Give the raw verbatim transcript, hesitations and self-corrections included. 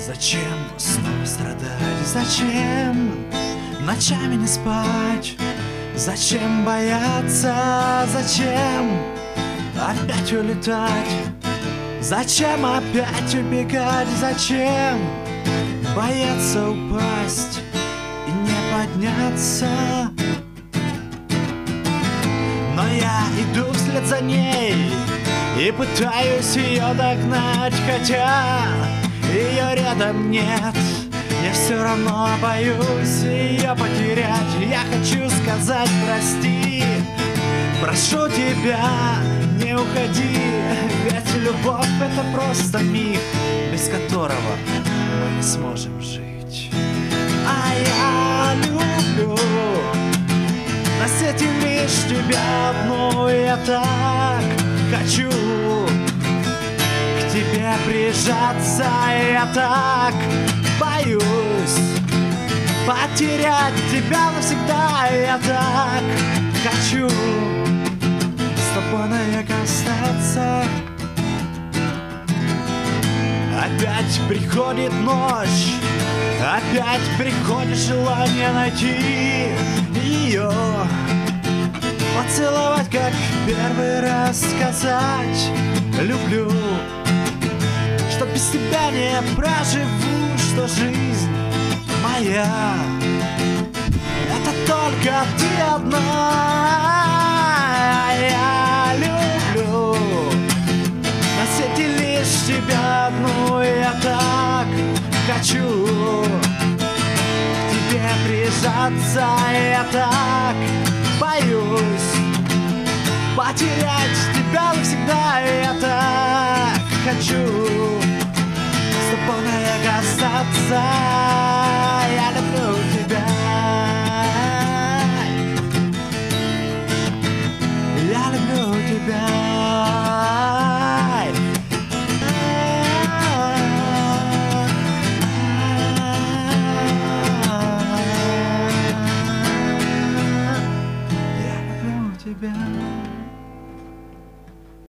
Зачем снова страдать? Зачем ночами не спать? Зачем бояться? Зачем опять улетать? Зачем опять убегать? Зачем бояться упасть и не подняться? Но я иду вслед за ней и пытаюсь ее догнать, хотя ее рядом нет. Я все равно боюсь ее потерять. Я хочу сказать прости, прошу тебя, не уходи, ведь любовь — это просто миг, без которого мы не сможем жить. А я люблю на свете лишь тебя одну. Я так хочу к тебе прижаться, я так боюсь потерять тебя навсегда. Я так хочу с тобой навек остаться. Опять приходит ночь, опять приходит желание найти ее, поцеловать, как первый раз, сказать люблю, что без тебя не проживу, что жизнь моя — это только ты одна. Я люблю на свете лишь тебя одну. Я так хочу к тебе прижаться, я так боюсь потерять тебя навсегда. Я так хочу с тобой навек остаться.